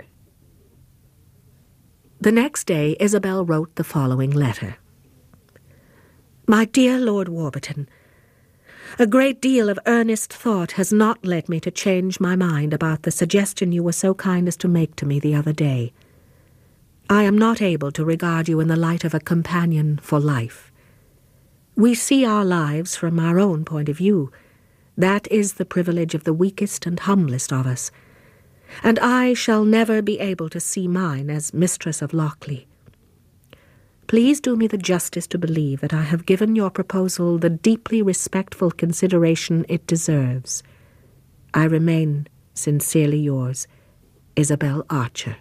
The next day Isabel wrote the following letter. "My dear Lord Warburton, a great deal of earnest thought has not led me to change my mind about the suggestion you were so kind as to make to me the other day. I am not able to regard you in the light of a companion for life. We see our lives from our own point of view. That is the privilege of the weakest and humblest of us, and I shall never be able to see mine as mistress of Lockleigh. Please do me the justice to believe that I have given your proposal the deeply respectful consideration it deserves. I remain sincerely yours, Isabel Archer."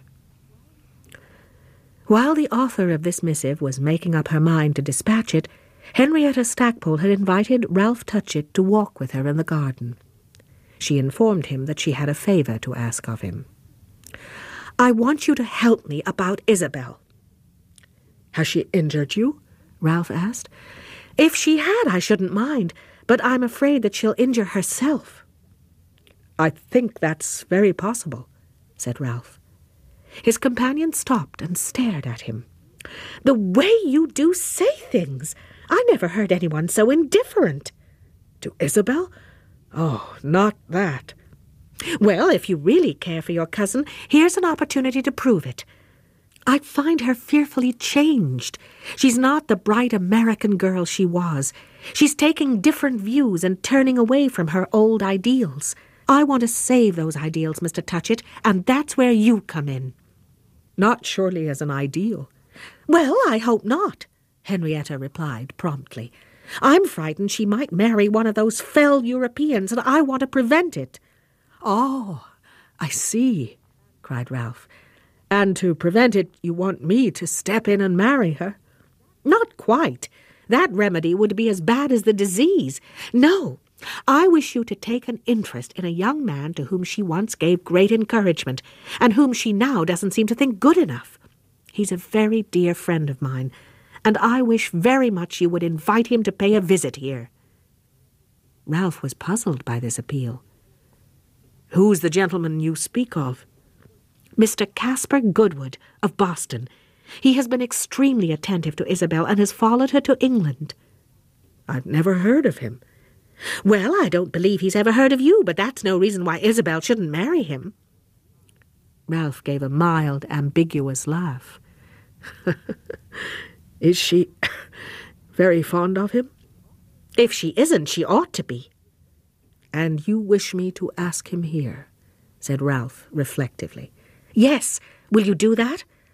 While the author of this missive was making up her mind to dispatch it, Henrietta Stackpole had invited Ralph Touchett to walk with her in the garden. She informed him that she had a favour to ask of him. "I want you to help me about Isabel." "Has she injured you?" Ralph asked. "If she had, I shouldn't mind, but I'm afraid that she'll injure herself." "I think that's very possible," said Ralph. His companion stopped and stared at him. "The way you do say things! I never heard anyone so indifferent." "To Isabel? Oh, not that." "Well, if you really care for your cousin, here's an opportunity to prove it. I find her fearfully changed. She's not the bright American girl she was. She's taking different views and turning away from her old ideals. I want to save those ideals, Mr. Touchett, and that's where you come in." "Not surely as an ideal." "Well, I hope not," Henrietta replied promptly. "I'm frightened she might marry one of those fell Europeans, and I want to prevent it." "Oh, I see," cried Ralph. "And to prevent it, you want me to step in and marry her?" "Not quite. That remedy would be as bad as the disease. No, I wish you to take an interest in a young man to whom she once gave great encouragement, and whom she now doesn't seem to think good enough. He's a very dear friend of mine, and I wish very much you would invite him to pay a visit here." Ralph was puzzled by this appeal. "Who's the gentleman you speak of?" "Mr. Caspar Goodwood of Boston. He has been extremely attentive to Isabel and has followed her to England." "I've never heard of him." "Well, I don't believe he's ever heard of you, but that's no reason why Isabel shouldn't marry him." Ralph gave a mild, ambiguous laugh. "Is she very fond of him?" "If she isn't, she ought to be." "And you wish me to ask him here?" said Ralph reflectively. "Yes. Will you do that?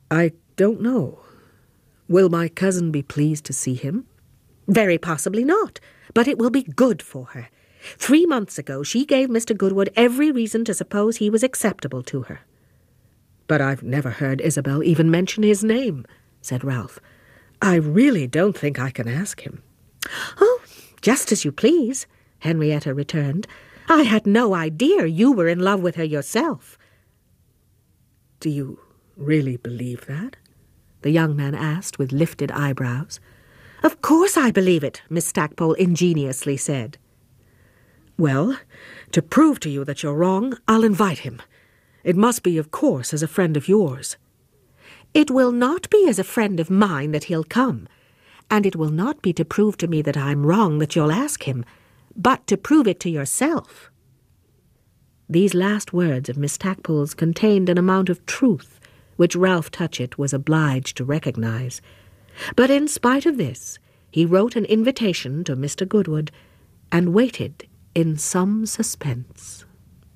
I don't know. Will my cousin be pleased to see him? Very possibly not, but it will be good for her. 3 months ago she gave Mr. Goodwood every reason to suppose he was acceptable to her. But I've never heard Isabel even mention his name, said Ralph. I really don't think I can ask him. Oh, just as you please, Henrietta returned. I had no idea you were in love with her yourself. Do you really believe that? The young man asked with lifted eyebrows. Of course I believe it, Miss Stackpole ingeniously said. Well, to prove to you that you're wrong, I'll invite him. It must be, of course, as a friend of yours. It will not be as a friend of mine that he'll come, and it will not be to prove to me that I'm wrong that you'll ask him, but to prove it to yourself. These last words of Miss Stackpole's contained an amount of truth which Ralph Touchett was obliged to recognize. But in spite of this, he wrote an invitation to Mr. Goodwood and waited in some suspense.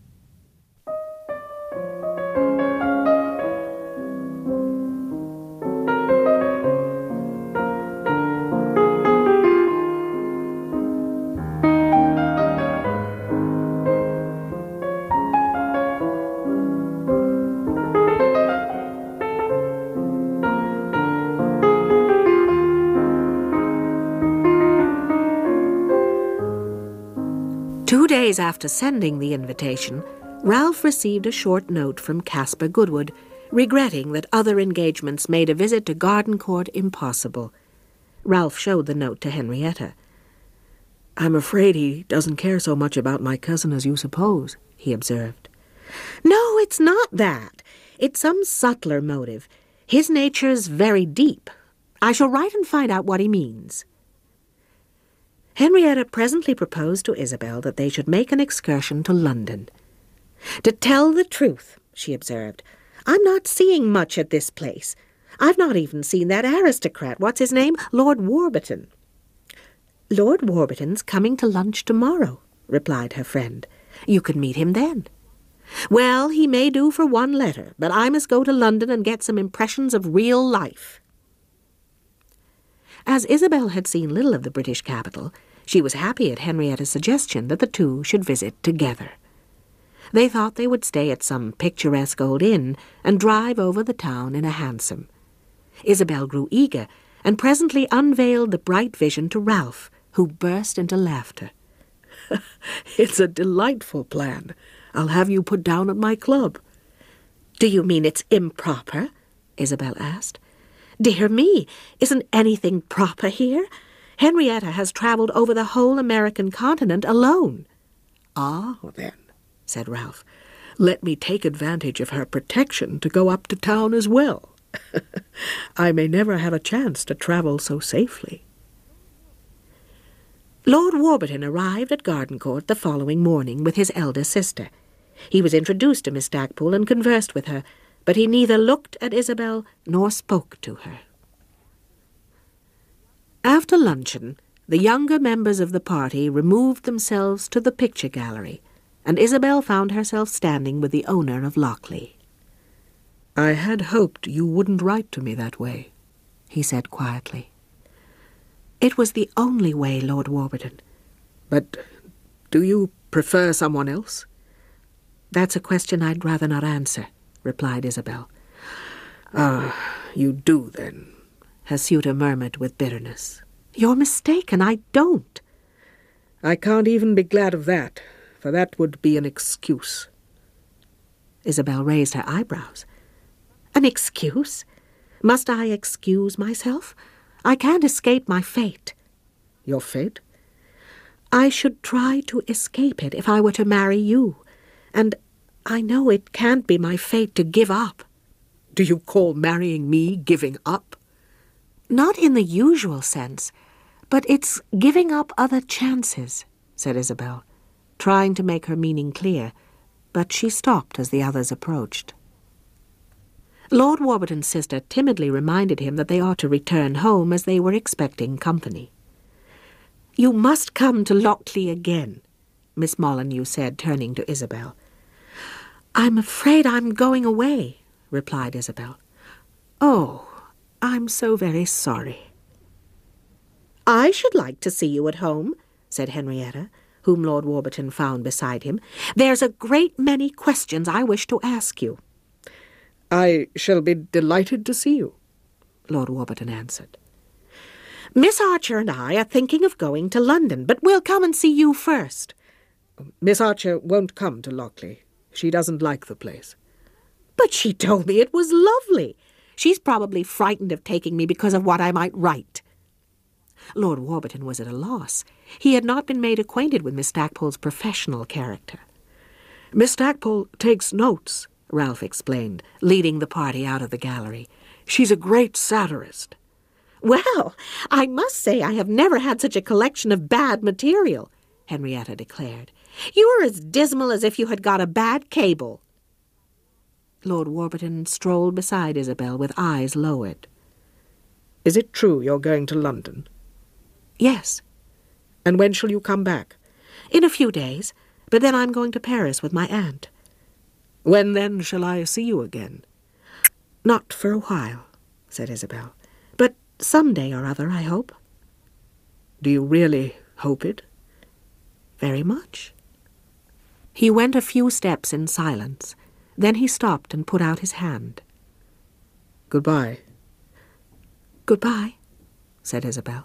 Two days after sending the invitation, Ralph received a short note from Caspar Goodwood, regretting that other engagements made a visit to Gardencourt impossible. Ralph showed the note to Henrietta. I'm afraid he doesn't care so much about my cousin as you suppose, he observed. No, it's not that. It's some subtler motive. His nature's very deep. I shall write and find out what he means. Henrietta presently proposed to Isabel that they should make an excursion to London. To tell the truth, she observed, I'm not seeing much at this place. I've not even seen that aristocrat, what's his name, Lord Warburton. Lord Warburton's coming to lunch tomorrow, replied her friend. You could meet him then. Well, he may do for one letter, but I must go to London and get some impressions of real life. As Isabel had seen little of the British capital, she was happy at Henrietta's suggestion that the two should visit together. They thought they would stay at some picturesque old inn and drive over the town in a hansom. Isabel grew eager and presently unveiled the bright vision to Ralph, who burst into laughter. It's a delightful plan. I'll have you put down at my club. Do you mean it's improper? Isabel asked. Dear me, isn't anything proper here? Henrietta has travelled over the whole American continent alone. Ah, then, said Ralph, let me take advantage of her protection to go up to town as well. I may never have a chance to travel so safely. Lord Warburton arrived at Gardencourt the following morning with his elder sister. He was introduced to Miss Stackpole and conversed with her, but he neither looked at Isabel nor spoke to her. After luncheon, the younger members of the party removed themselves to the picture gallery, and Isabel found herself standing with the owner of Lochley. I had hoped you wouldn't write to me that way, he said quietly. It was the only way, Lord Warburton. But do you prefer someone else? That's a question I'd rather not answer, replied Isabel. Ah, you do then, her suitor murmured with bitterness. You're mistaken, I don't. I can't even be glad of that, for that would be an excuse. Isabel raised her eyebrows. An excuse? Must I excuse myself? I can't escape my fate. Your fate? I should try to escape it if I were to marry you, and I know it can't be my fate to give up. Do you call marrying me giving up? Not in the usual sense, but it's giving up other chances, said Isabel, trying to make her meaning clear, but she stopped as the others approached. Lord Warburton's sister timidly reminded him that they ought to return home as they were expecting company. You must come to Lochley again, Miss Molyneux said, turning to Isabel. I'm afraid I'm going away, replied Isabel. "Oh, I'm so very sorry." "I should like to see you at home," said Henrietta, whom Lord Warburton found beside him. "There's a great many questions I wish to ask you." "I shall be delighted to see you," Lord Warburton answered. "Miss Archer and I are thinking of going to London, but we'll come and see you first." "Miss Archer won't come to Lockley. She doesn't like the place." "But she told me it was lovely. She's probably frightened of taking me because of what I might write." Lord Warburton was at a loss. He had not been made acquainted with Miss Stackpole's professional character. "Miss Stackpole takes notes," Ralph explained, leading the party out of the gallery. "She's a great satirist." "Well, I must say I have never had such a collection of bad material," Henrietta declared. "You are as dismal as if you had got a bad cable." Lord Warburton strolled beside Isabel with eyes lowered. "Is it true you're going to London?" "Yes." "And when shall you come back?" "In a few days, but then I'm going to Paris with my aunt." "When then shall I see you again?" "Not for a while," said Isabel. "But some day or other, I hope." "Do you really hope it?" "Very much." He went a few steps in silence. Then he stopped and put out his hand. "Goodbye." "Goodbye," said Isabel.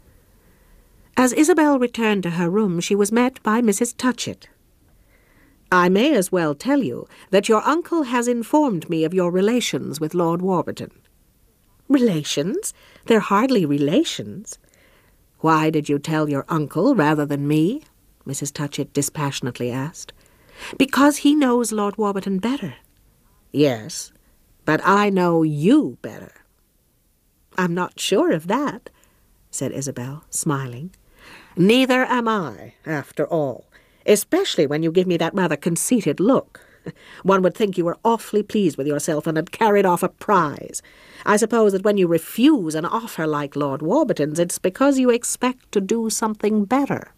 As Isabel returned to her room, she was met by Mrs. Touchett. "I may as well tell you that your uncle has informed me of your relations with Lord Warburton." "Relations? They're hardly relations." "Why did you tell your uncle rather than me?" Mrs. Touchett dispassionately asked. "Because he knows Lord Warburton better." "Yes, but I know you better." "I'm not sure of that," said Isabel, smiling. "Neither am I, after all, especially when you give me that rather conceited look. One would think you were awfully pleased with yourself and had carried off a prize. I suppose that when you refuse an offer like Lord Warburton's, it's because you expect to do something better."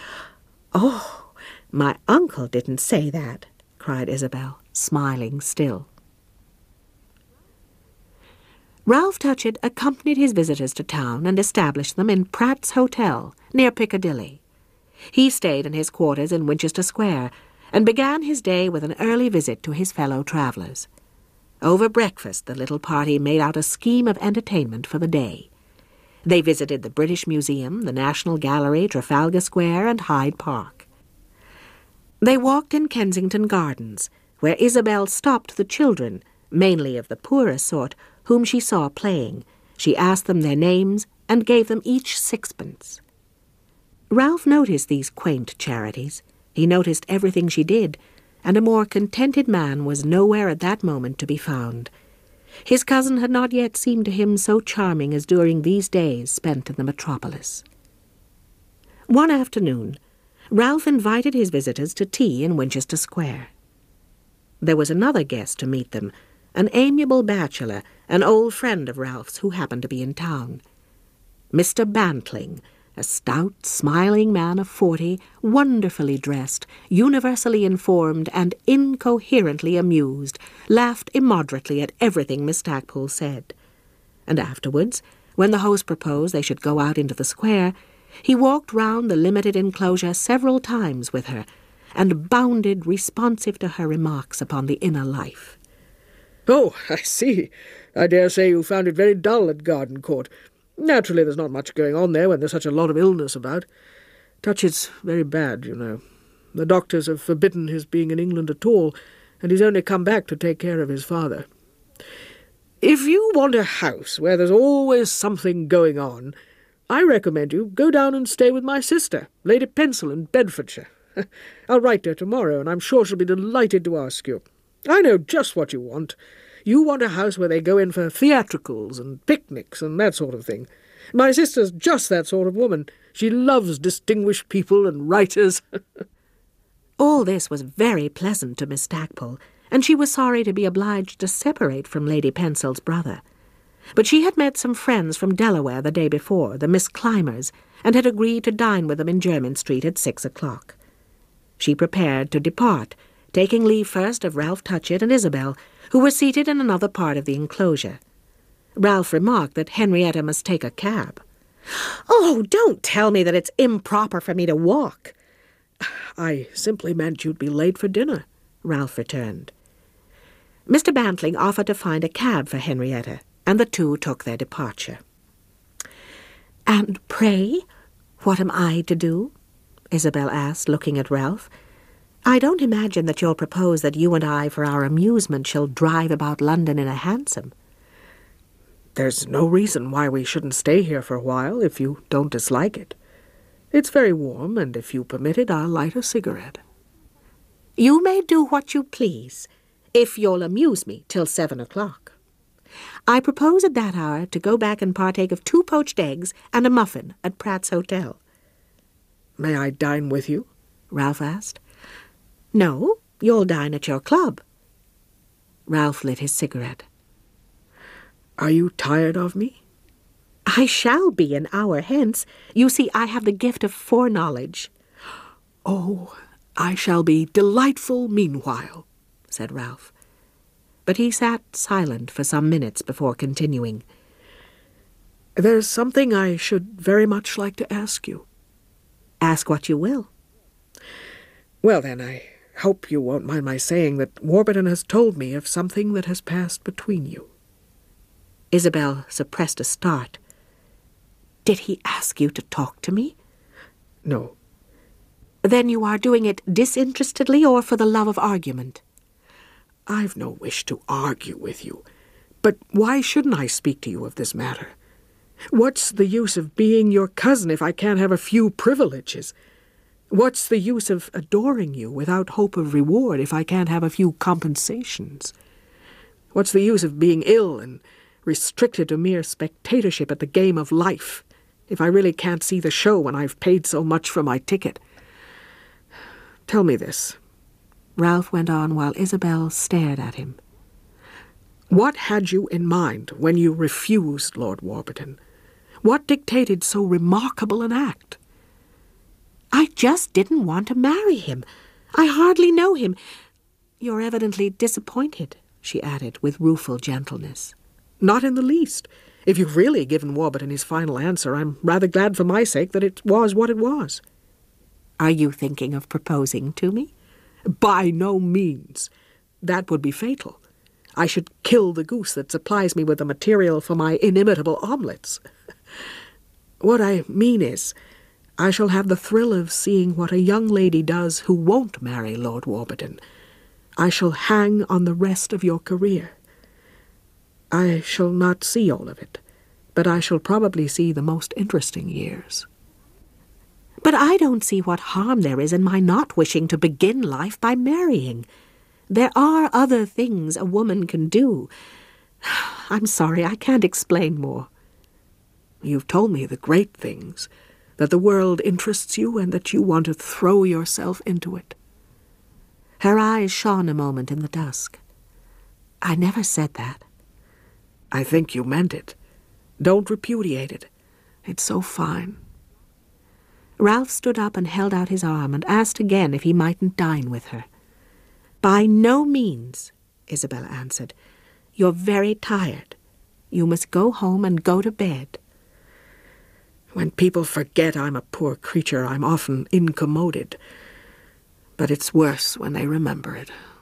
"Oh, my uncle didn't say that," cried Isabel, smiling still. Ralph Touchett accompanied his visitors to town and established them in Pratt's Hotel, near Piccadilly. He stayed in his quarters in Winchester Square and began his day with an early visit to his fellow travellers. Over breakfast, the little party made out a scheme of entertainment for the day. They visited the British Museum, the National Gallery, Trafalgar Square, and Hyde Park. They walked in Kensington Gardens, where Isabel stopped the children, mainly of the poorer sort, whom she saw playing. She asked them their names and gave them each 6pence. Ralph noticed these quaint charities. He noticed everything she did, and a more contented man was nowhere at that moment to be found. His cousin had not yet seemed to him so charming as during these days spent in the metropolis. One afternoon, Ralph invited his visitors to tea in Winchester Square. There was another guest to meet them, an amiable bachelor, an old friend of Ralph's who happened to be in town. Mr. Bantling, a stout, smiling man of 40, wonderfully dressed, universally informed, and incoherently amused, laughed immoderately at everything Miss Stackpole said. And afterwards, when the host proposed they should go out into the square, he walked round the limited enclosure several times with her, and bounded responsive to her remarks upon the inner life. "Oh, I see. I dare say you found it very dull at Gardencourt. Naturally, there's not much going on there when there's such a lot of illness about. Touchett's very bad, you know. The doctors have forbidden his being in England at all, and he's only come back to take care of his father. If you want a house where there's always something going on, I recommend you go down and stay with my sister, Lady Pensel, in Bedfordshire. I'll write to her tomorrow, and I'm sure she'll be delighted to ask you. I know just what you want. You want a house where they go in for theatricals and picnics and that sort of thing. My sister's just that sort of woman. She loves distinguished people and writers." All this was very pleasant to Miss Stackpole, and she was sorry to be obliged to separate from Lady Pensel's brother. But she had met some friends from Delaware the day before, the Miss Climers, and had agreed to dine with them in Jermyn Street at 6 o'clock. She prepared to depart, taking leave first of Ralph Touchett and Isabel, who were seated in another part of the enclosure. Ralph remarked that Henrietta must take a cab. "Oh, don't tell me that it's improper for me to walk." "I simply meant you'd be late for dinner," Ralph returned. Mr. Bantling offered to find a cab for Henrietta, and the two took their departure. "And pray, what am I to do?" Isabel asked, looking at Ralph. "I don't imagine that you'll propose that you and I, for our amusement, shall drive about London in a hansom." "There's no reason why we shouldn't stay here for a while, if you don't dislike it. It's very warm, and if you permit it, I'll light a cigarette." "You may do what you please, if you'll amuse me till 7 o'clock. I propose at that hour to go back and partake of 2 poached eggs and a muffin at Pratt's Hotel." "May I dine with you?" Ralph asked. "No, you'll dine at your club." Ralph lit his cigarette. "Are you tired of me?" "I shall be an hour hence. You see, I have the gift of foreknowledge." "Oh, I shall be delightful meanwhile," said Ralph. But he sat silent for some minutes before continuing. "There's something I should very much like to ask you." "Ask what you will." "Well, then, I hope you won't mind my saying that Warburton has told me of something that has passed between you." Isabel suppressed a start. "Did he ask you to talk to me?" "No." "Then you are doing it disinterestedly or for the love of argument?" "I've no wish to argue with you. But why shouldn't I speak to you of this matter? What's the use of being your cousin if I can't have a few privileges? What's the use of adoring you without hope of reward if I can't have a few compensations? What's the use of being ill and restricted to mere spectatorship at the game of life if I really can't see the show when I've paid so much for my ticket? Tell me this," Ralph went on while Isabel stared at him. "What had you in mind when you refused Lord Warburton? What dictated so remarkable an act?" "I just didn't want to marry him. I hardly know him. You're evidently disappointed," she added with rueful gentleness. "Not in the least. If you've really given Warburton his final answer, I'm rather glad for my sake that it was what it was." "Are you thinking of proposing to me?" "By no means. That would be fatal. I should kill the goose that supplies me with the material for my inimitable omelettes. What I mean is, I shall have the thrill of seeing what a young lady does who won't marry Lord Warburton. I shall hang on the rest of your career. I shall not see all of it, but I shall probably see the most interesting years." "But I don't see what harm there is in my not wishing to begin life by marrying. There are other things a woman can do. I'm sorry, I can't explain more." "You've told me the great things, that the world interests you and that you want to throw yourself into it." Her eyes shone a moment in the dusk. "I never said that." "I think you meant it. Don't repudiate it. It's so fine." Ralph stood up and held out his arm and asked again if he mightn't dine with her. "By no means," Isabel answered. "You're very tired. You must go home and go to bed." "When people forget I'm a poor creature, I'm often incommoded. But it's worse when they remember it."